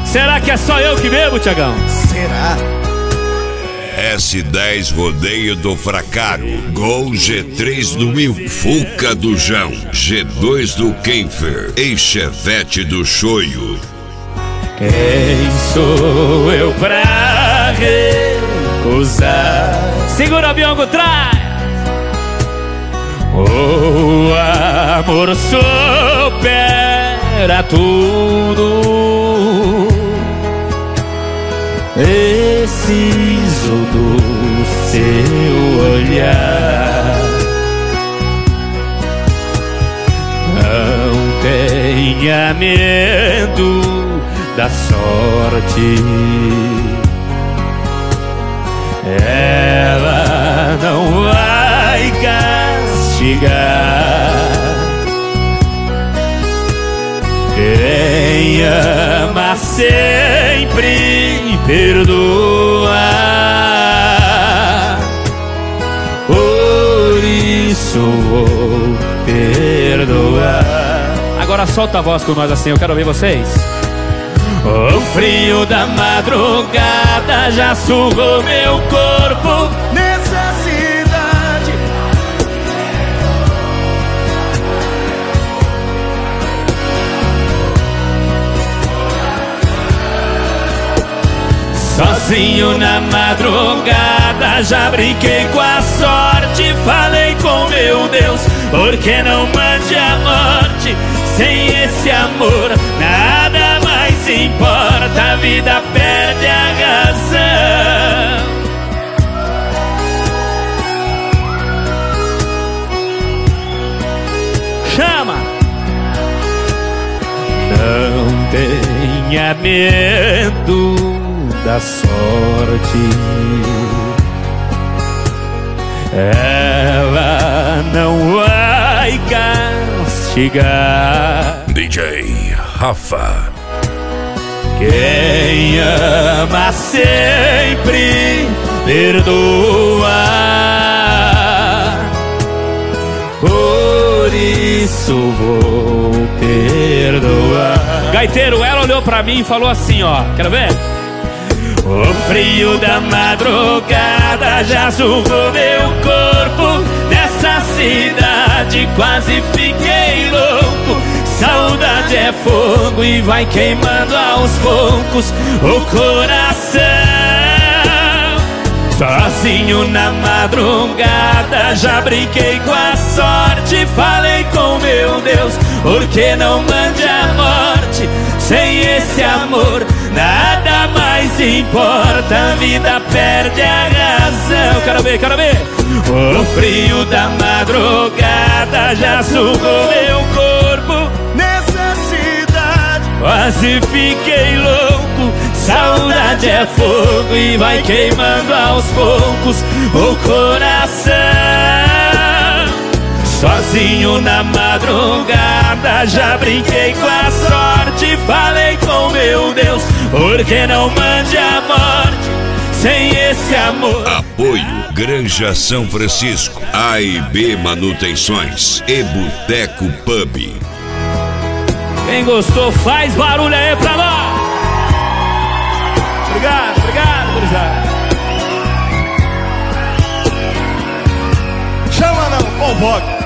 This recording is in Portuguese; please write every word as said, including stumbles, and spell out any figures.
Será que é só eu que bebo, Tiagão? Será? S dez Rodeio do Fracaro, Gol G três do Mil, Fuca do Jão, G dois do Kenfer e Chevette do Choio. Quem sou eu pra recusar? Segura o avião, traz! O amor supera tudo. Preciso do seu olhar. Não tenha medo da sorte. Ela não vai castigar. Quem ama sempre perdoa. Por isso vou perdoar. Agora solta a voz com nós assim, eu quero ouvir vocês. O frio da madrugada já sugou meu corpo nessa cidade. Sozinho na madrugada já brinquei com a sorte. Falei com meu Deus, por que não mande a morte? Sem esse amor nada mais importa, a vida perde a razão. Chama! Não tenha medo da sorte. Ela não vai castigar. D J Rafa. Quem ama sempre perdoa. Por isso vou perdoar. Gaiteiro, ela olhou pra mim e falou assim, ó, quero ver? O frio da madrugada já sugou meu corpo nessa cidade, quase fiquei louco. Saudade é fogo e vai queimando aos poucos o coração. Sozinho na madrugada já brinquei com a sorte. Falei com meu Deus, por que não mande a morte? Sem esse amor nada mais importa, a vida perde a razão. Quero ver, quero ver. O frio da madrugada já sugou meu corpo nessa cidade, quase fiquei louco. Saudade é fogo e vai queimando aos poucos o coração. Sozinho na madrugada já brinquei com a sorte. Falei com meu Deus, por que não mande a morte? Sem esse amor. Apoio Granja São Francisco, A e B Manutenções e Boteco Pub. Quem gostou faz barulho aí pra nós. Obrigado, obrigado, gurizada. Chama não, convoca.